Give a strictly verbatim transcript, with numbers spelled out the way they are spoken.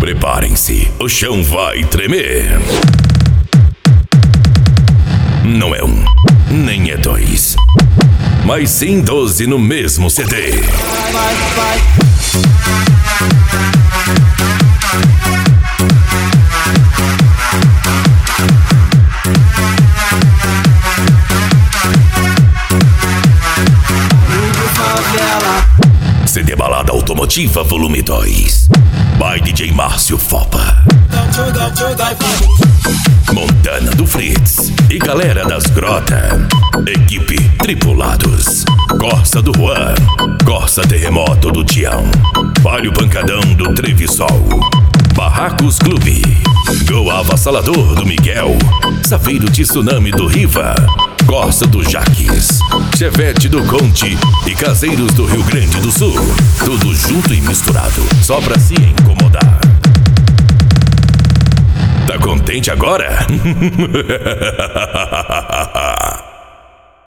Preparem-se, o chão vai tremer. Não é um, nem é dois, mas sim doze no mesmo C D. Vai, vai, vai. C D Balada Automotiva Volume dois, by D J Márcio Fopa, Montana do Fritz e galera das Grota. Equipe Tripulados, Corsa do Juan, Corsa Terremoto do Tião, Palio Pancadão do Trevisol, Barracos Clube, Gol Avassalador do Miguel, Safeiro Tsunami do Riva, Corsa do Jaques, Chevette do Conte e Caseiros do Rio Grande do Sul. Tudo junto e misturado, só pra se incomodar. Tá contente agora?